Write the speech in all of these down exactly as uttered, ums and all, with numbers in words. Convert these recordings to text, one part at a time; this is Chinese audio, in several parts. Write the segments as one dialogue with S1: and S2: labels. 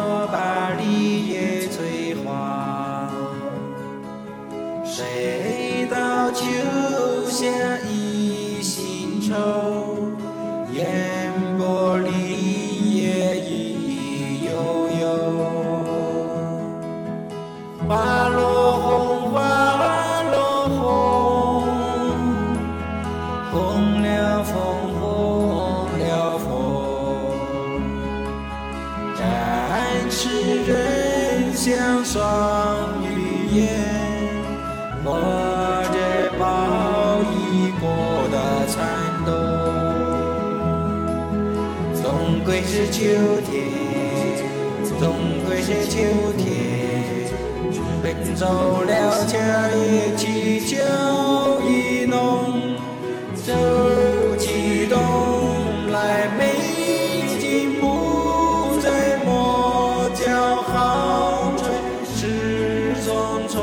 S1: 我把绿叶催黄，谁道秋夏一心愁，烟波绿叶已悠悠。花落红，花落红，红了枫，红了枫。战士人像双羽燕，握着抱已过的残冬。总归是秋天，总归是秋天。奔走了夏夜，气秋意浓，走起冬来，美景不再莫叫好春事匆匆，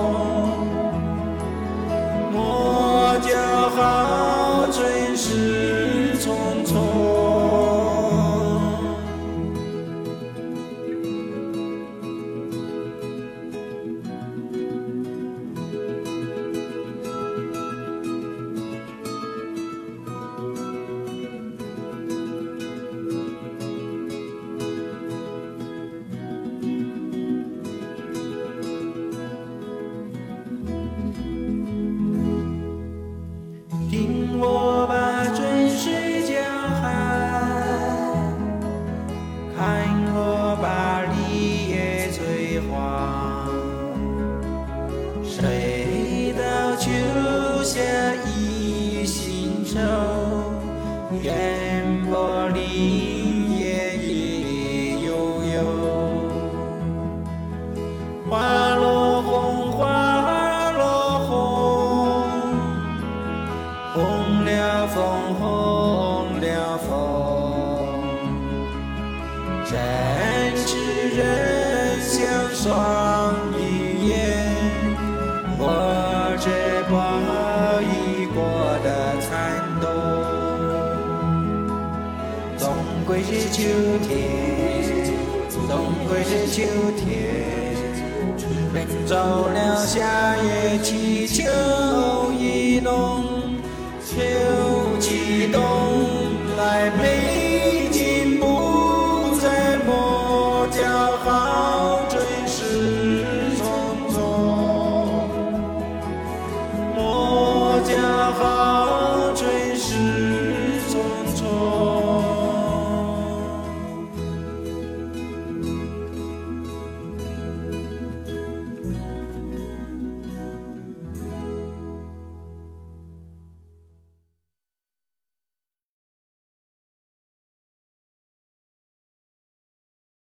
S1: 莫叫好春事匆匆。听我把春事叫喊，看我把绿叶催黄。谁道秋夏一心愁，烟波绿叶已悠悠。花落红，花落红，红了枫，红了枫。战士人像双羽燕，握着抱已过的残冬。总归是秋天，总归是秋天。奔走了夏夜，气秋意浓，秋气冬。